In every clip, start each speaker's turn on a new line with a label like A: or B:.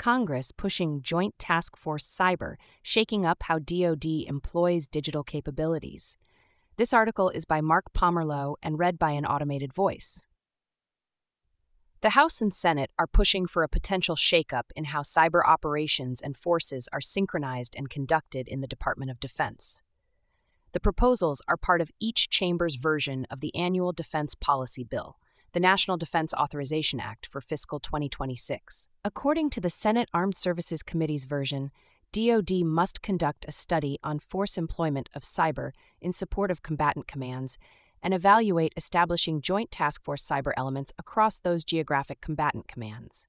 A: Congress pushing Joint Task Force Cyber, shaking up how DoD employs digital capabilities. This article is by Mark Pomerleau and read by an automated voice. The House and Senate are pushing for a potential shakeup in how cyber operations and forces are synchronized and conducted in the Department of Defense. The proposals are part of each chamber's version of the annual Defense Policy Bill, the National Defense Authorization Act for fiscal 2026. According to the Senate Armed Services Committee's version, DoD must conduct a study on force employment of cyber in support of combatant commands and evaluate establishing Joint Task Force cyber elements across those geographic combatant commands.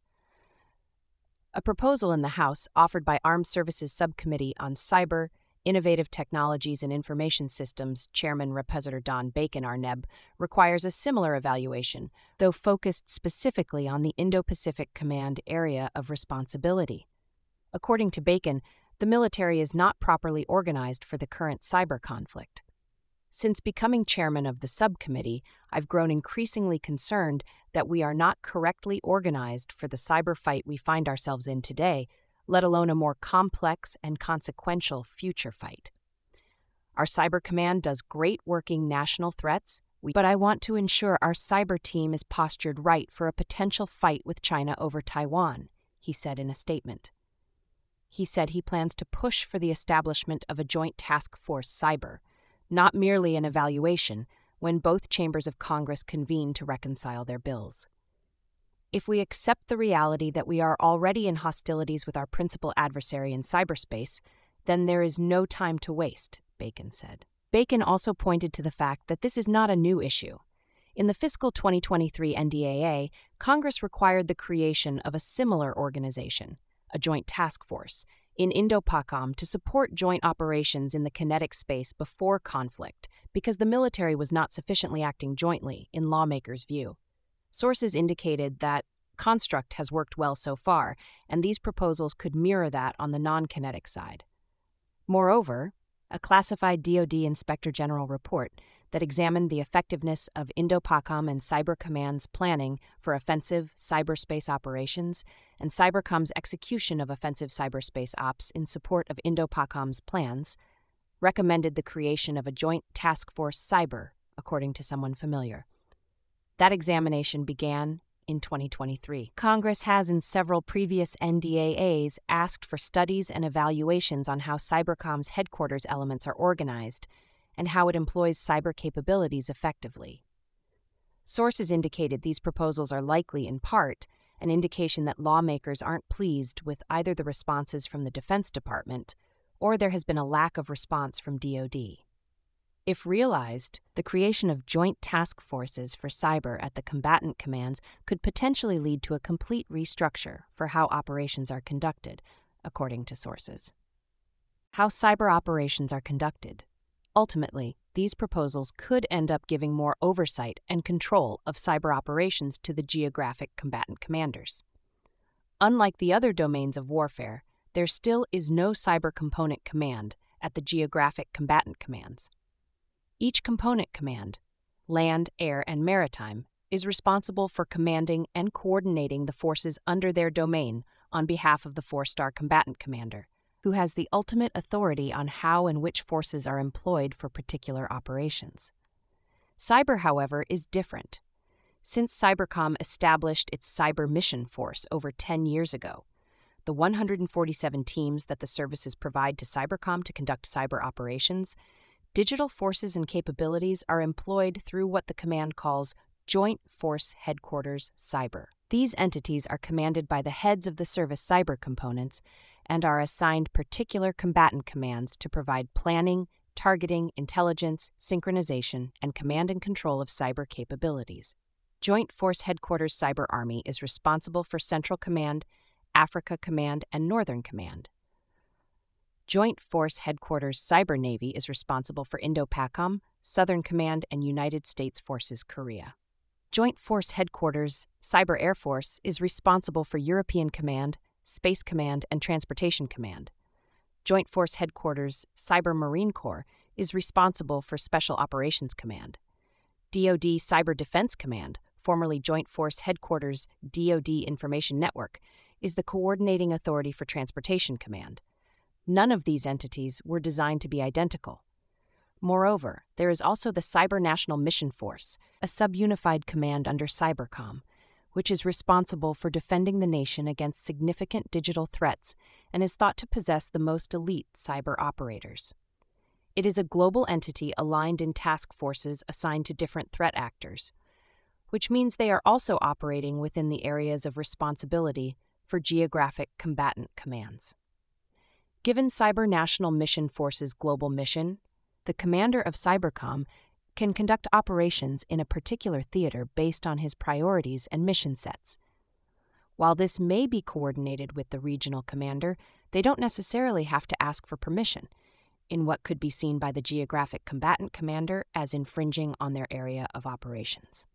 A: A proposal in the House, offered by Armed Services Subcommittee on Cyber, Innovative Technologies and Information Systems Chairman Repositor Don Bacon Arneb, requires a similar evaluation, though focused specifically on the Indo-Pacific Command area of responsibility. According to Bacon, the military is not properly organized for the current cyber conflict. Since becoming chairman of the subcommittee, I've grown increasingly concerned that we are not correctly organized for the cyber fight we find ourselves in today, let alone a more complex and consequential future fight. Our cyber command does great working national threats, but I want to ensure our cyber team is postured right for a potential fight with China over Taiwan, he said in a statement. He said he plans to push for the establishment of a joint task force cyber, not merely an evaluation, when both chambers of Congress convene to reconcile their bills. If we accept the reality that we are already in hostilities with our principal adversary in cyberspace, then there is no time to waste, Bacon said. Bacon also pointed to the fact that this is not a new issue. In the fiscal 2023 NDAA, Congress required the creation of a similar organization, a joint task force, in Indo-PACOM to support joint operations in the kinetic space before conflict because the military was not sufficiently acting jointly, in lawmakers' view. Sources indicated that construct has worked well so far, and these proposals could mirror that on the non-kinetic side. Moreover, a classified DoD Inspector General report that examined the effectiveness of Indo-PACOM and Cyber Command's planning for offensive cyberspace operations and Cybercom's execution of offensive cyberspace ops in support of Indo-PACOM's plans recommended the creation of a joint task force cyber, according to someone familiar. That examination began in 2023. Congress has in several previous NDAAs asked for studies and evaluations on how Cybercom's headquarters elements are organized and how it employs cyber capabilities effectively. Sources indicated these proposals are likely, in part, an indication that lawmakers aren't pleased with either the responses from the Defense Department or there has been a lack of response from DoD. If realized, the creation of joint task forces for cyber at the combatant commands could potentially lead to a complete restructure for how operations are conducted, according to sources. How cyber operations are conducted. Ultimately, these proposals could end up giving more oversight and control of cyber operations to the geographic combatant commanders. Unlike the other domains of warfare, there still is no cyber component command at the geographic combatant commands. Each component command, land, air, and maritime, is responsible for commanding and coordinating the forces under their domain on behalf of the four-star combatant commander, who has the ultimate authority on how and which forces are employed for particular operations. Cyber, however, is different. Since Cybercom established its Cyber Mission Force over 10 years ago, the 147 teams that the services provide to Cybercom to conduct cyber operations, digital forces and capabilities are employed through what the command calls Joint Force Headquarters Cyber. These entities are commanded by the heads of the service cyber components and are assigned particular combatant commands to provide planning, targeting, intelligence, synchronization, and command and control of cyber capabilities. Joint Force Headquarters Cyber Army is responsible for Central Command, Africa Command, and Northern Command. Joint Force Headquarters Cyber Navy is responsible for Indo-PACOM, Southern Command, and United States Forces Korea. Joint Force Headquarters Cyber Air Force is responsible for European Command, Space Command, and Transportation Command. Joint Force Headquarters Cyber Marine Corps is responsible for Special Operations Command. DoD Cyber Defense Command, formerly Joint Force Headquarters DoD Information Network, is the Coordinating Authority for Transportation Command. None of these entities were designed to be identical. Moreover, there is also the Cyber National Mission Force, a subunified command under Cybercom, which is responsible for defending the nation against significant digital threats and is thought to possess the most elite cyber operators. It is a global entity aligned in task forces assigned to different threat actors, which means they are also operating within the areas of responsibility for geographic combatant commands. Given Cyber National Mission Force's global mission, the commander of Cybercom can conduct operations in a particular theater based on his priorities and mission sets. While this may be coordinated with the regional commander, they don't necessarily have to ask for permission, in what could be seen by the geographic combatant commander as infringing on their area of operations.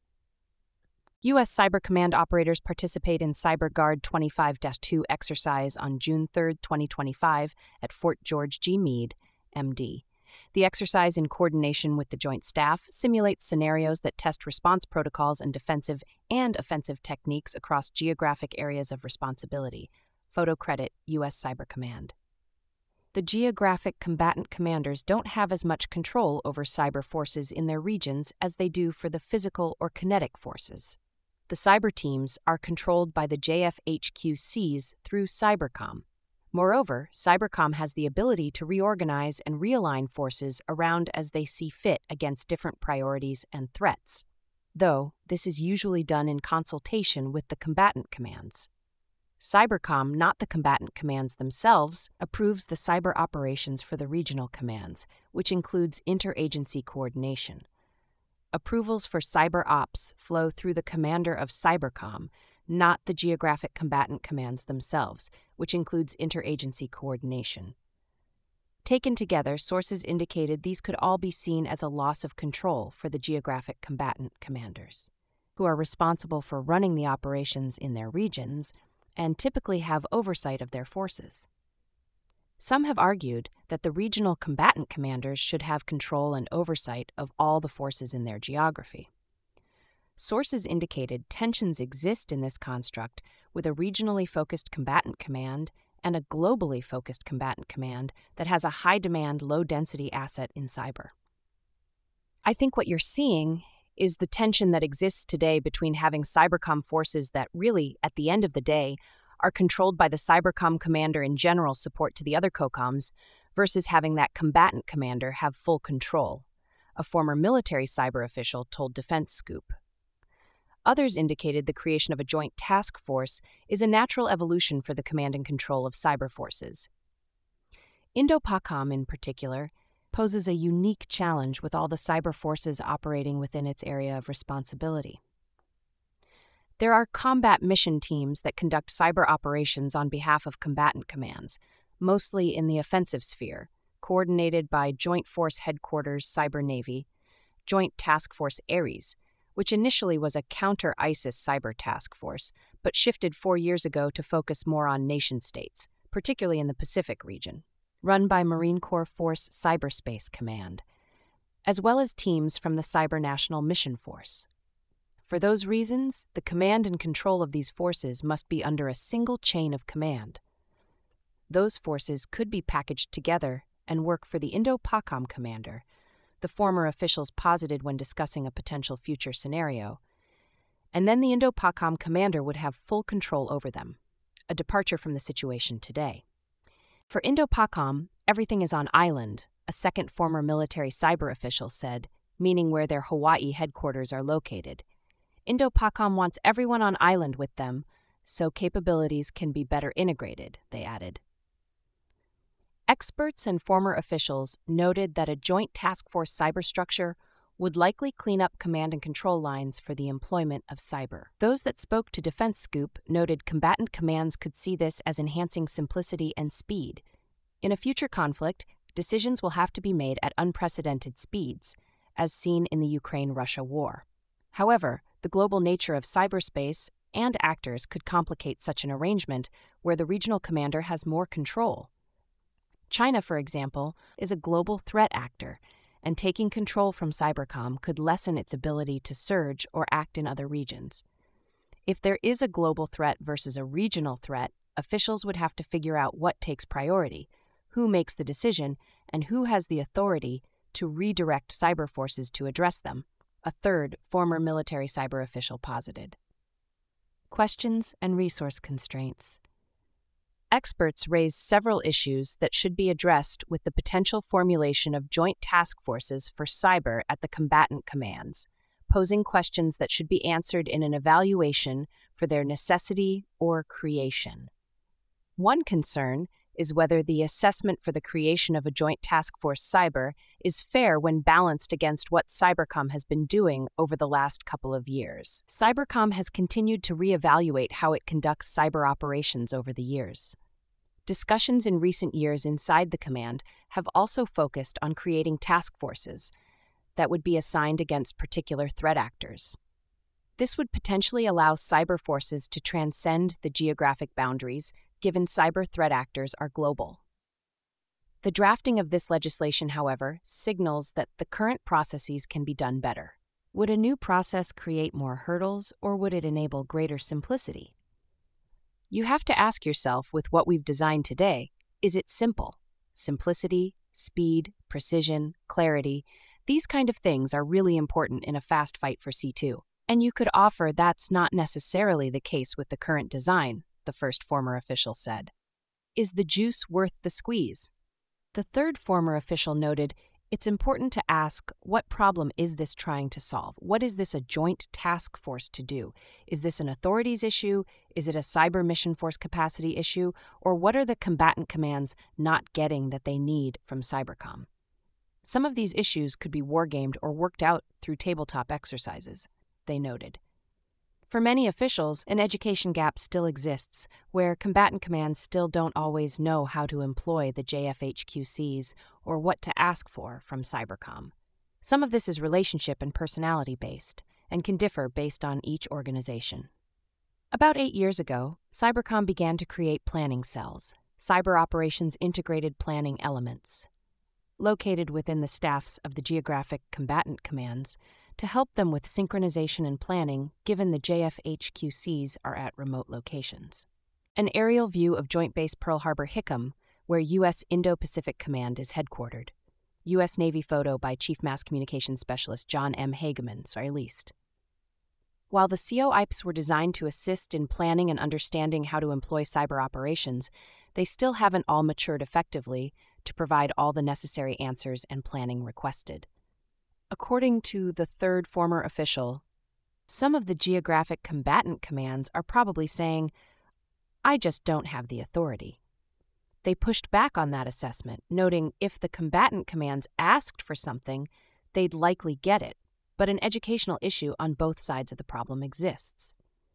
A: U.S. Cyber Command operators participate in CyberGuard 25-2 exercise on June 3, 2025 at Fort George G. Meade, MD. The exercise, in coordination with the Joint Staff, simulates scenarios that test response protocols and defensive and offensive techniques across geographic areas of responsibility. Photo credit U.S. Cyber Command. The geographic combatant commanders don't have as much control over cyber forces in their regions as they do for the physical or kinetic forces. The cyber teams are controlled by the JFHQCs through Cybercom. Moreover, Cybercom has the ability to reorganize and realign forces around as they see fit against different priorities and threats, though this is usually done in consultation with the combatant commands. Cybercom, not the combatant commands themselves, approves the cyber operations for the regional commands, which includes interagency coordination. Approvals for cyber ops flow through the commander of Cybercom, not the geographic combatant commands themselves, which includes interagency coordination. Taken together, sources indicated these could all be seen as a loss of control for the geographic combatant commanders, who are responsible for running the operations in their regions and typically have oversight of their forces. Some have argued that the regional combatant commanders should have control and oversight of all the forces in their geography. Sources indicated tensions exist in this construct with a regionally focused combatant command and a globally focused combatant command that has a high-demand, low-density asset in cyber. I think what you're seeing is the tension that exists today between having Cybercom forces that really, at the end of the day, are controlled by the Cybercom commander in general support to the other COCOMs versus having that combatant commander have full control, a former military cyber official told Defense Scoop. Others indicated the creation of a joint task force is a natural evolution for the command and control of cyber forces. Indo-PACOM, in particular, poses a unique challenge with all the cyber forces operating within its area of responsibility. There are combat mission teams that conduct cyber operations on behalf of combatant commands, mostly in the offensive sphere, coordinated by Joint Force Headquarters Cyber Navy, Joint Task Force Ares, which initially was a counter-ISIS cyber task force, but shifted 4 years ago to focus more on nation-states, particularly in the Pacific region, run by Marine Corps Force Cyberspace Command, as well as teams from the Cyber National Mission Force. For those reasons, the command and control of these forces must be under a single chain of command. Those forces could be packaged together and work for the Indo-PACOM commander, the former officials posited when discussing a potential future scenario, and then the Indo-PACOM commander would have full control over them, a departure from the situation today. For Indo-PACOM, everything is on island, a second former military cyber official said, meaning where their Hawaii headquarters are located. Indo-PACOM wants everyone on island with them, so capabilities can be better integrated, they added. Experts and former officials noted that a joint task force cyber structure would likely clean up command and control lines for the employment of cyber. Those that spoke to Defense Scoop noted combatant commands could see this as enhancing simplicity and speed. In a future conflict, decisions will have to be made at unprecedented speeds, as seen in the Ukraine-Russia war. However, the global nature of cyberspace and actors could complicate such an arrangement where the regional commander has more control. China, for example, is a global threat actor, and taking control from Cybercom could lessen its ability to surge or act in other regions. If there is a global threat versus a regional threat, officials would have to figure out what takes priority, who makes the decision, and who has the authority to redirect cyber forces to address them, a third former military cyber official posited. Questions and resource constraints. Experts raise several issues that should be addressed with the potential formulation of joint task forces for cyber at the combatant commands, posing questions that should be answered in an evaluation for their necessity or creation. One concern is whether the assessment for the creation of a joint task force cyber is fair when balanced against what Cybercom has been doing over the last couple of years. Cybercom has continued to reevaluate how it conducts cyber operations over the years. Discussions in recent years inside the command have also focused on creating task forces that would be assigned against particular threat actors. This would potentially allow cyber forces to transcend the geographic boundaries, given cyber threat actors are global. The drafting of this legislation, however, signals that the current processes can be done better. Would a new process create more hurdles, or would it enable greater simplicity? You have to ask yourself, with what we've designed today, is it simple? Simplicity, speed, precision, clarity, these kind of things are really important in a fast fight for C2. And you could offer that's not necessarily the case with the current design, the first former official said. Is the juice worth the squeeze? The third former official noted, it's important to ask, what problem is this trying to solve? What is this a joint task force to do? Is this an authorities issue? Is it a cyber mission force capacity issue? Or what are the combatant commands not getting that they need from Cybercom? Some of these issues could be wargamed or worked out through tabletop exercises, they noted. For many officials, an education gap still exists, where combatant commands still don't always know how to employ the JFHQCs or what to ask for from Cybercom. Some of this is relationship and personality-based, and can differ based on each organization. About 8 years ago, Cybercom began to create planning cells, cyber operations integrated planning elements, located within the staffs of the geographic combatant commands, to help them with synchronization and planning given the JFHQCs are at remote locations. An aerial view of Joint Base Pearl Harbor-Hickam, where U.S. Indo-Pacific Command is headquartered. U.S. Navy photo by Chief Mass Communications Specialist John M. Hageman, released. While the COIPs were designed to assist in planning and understanding how to employ cyber operations, they still haven't all matured effectively to provide all the necessary answers and planning requested. According to the third former official, some of the geographic combatant commands are probably saying, I just don't have the authority. They pushed back on that assessment, noting if the combatant commands asked for something, they'd likely get it, but an educational issue on both sides of the problem exists.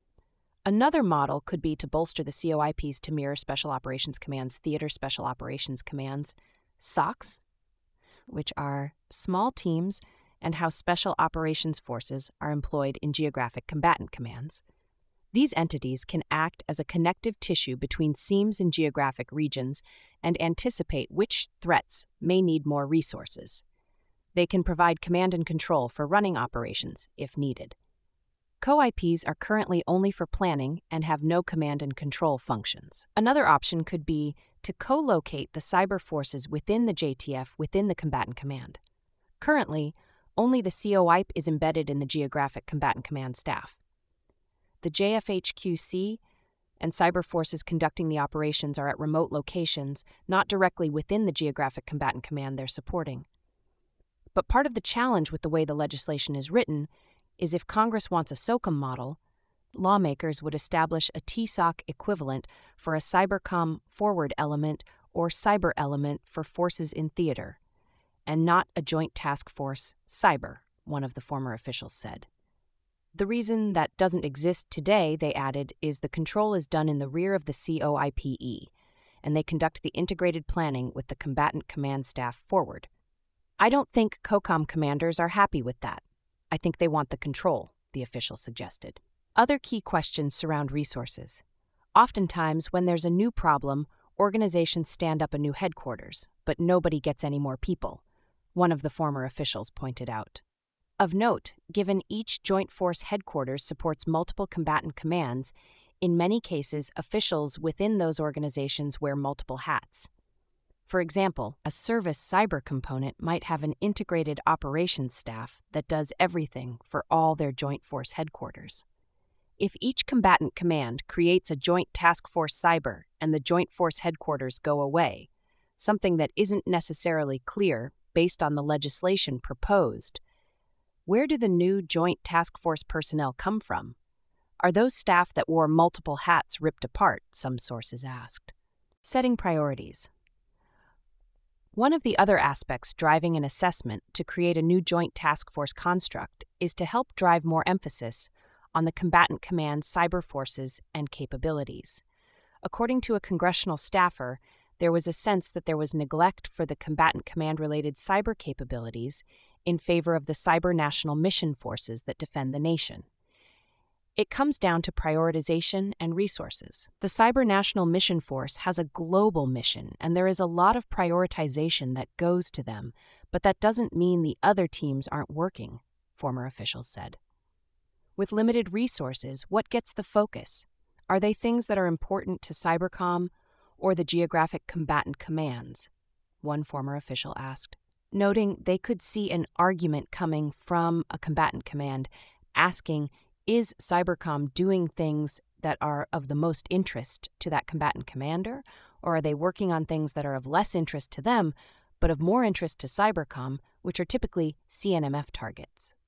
A: Another model could be to bolster the COIPs to mirror Special Operations Command's Theater Special Operations Commands, SOCs, which are small teams, and how Special Operations Forces are employed in geographic combatant commands. These entities can act as a connective tissue between seams in geographic regions and anticipate which threats may need more resources. They can provide command and control for running operations if needed. COIPs are currently only for planning and have no command and control functions. Another option could be to co-locate the cyber forces within the JTF within the combatant command. Currently, only the COIP is embedded in the geographic combatant command staff. The JFHQC and cyber forces conducting the operations are at remote locations, not directly within the geographic combatant command they're supporting. But part of the challenge with the way the legislation is written is if Congress wants a SOCOM model, lawmakers would establish a TSOC equivalent for a Cybercom forward element or cyber element for forces in theater, and not a joint task force cyber, one of the former officials said. The reason that doesn't exist today, they added, is the control is done in the rear of the COIPE, and they conduct the integrated planning with the combatant command staff forward. I don't think COCOM commanders are happy with that. I think they want the control, the official suggested. Other key questions surround resources. Oftentimes, when there's a new problem, organizations stand up a new headquarters, but nobody gets any more people, one of the former officials pointed out. Of note, given each Joint Force headquarters supports multiple combatant commands, in many cases, officials within those organizations wear multiple hats. For example, a service cyber component might have an integrated operations staff that does everything for all their Joint Force headquarters. If each combatant command creates a Joint Task Force Cyber and the Joint Force headquarters go away, something that isn't necessarily clear based on the legislation proposed, where do the new Joint Task Force personnel come from? Are those staff that wore multiple hats ripped apart, some sources asked. Setting priorities. One of the other aspects driving an assessment to create a new Joint Task Force construct is to help drive more emphasis on the combatant command's cyber forces and capabilities. According to a congressional staffer, there was a sense that there was neglect for the combatant command-related cyber capabilities in favor of the cyber national mission forces that defend the nation. It comes down to prioritization and resources. The Cyber National Mission Force has a global mission, and there is a lot of prioritization that goes to them, but that doesn't mean the other teams aren't working, former officials said. With limited resources, what gets the focus? Are they things that are important to Cybercom or the geographic combatant commands? One former official asked, noting they could see an argument coming from a combatant command asking, is Cybercom doing things that are of the most interest to that combatant commander, or are they working on things that are of less interest to them, but of more interest to Cybercom, which are typically CNMF targets?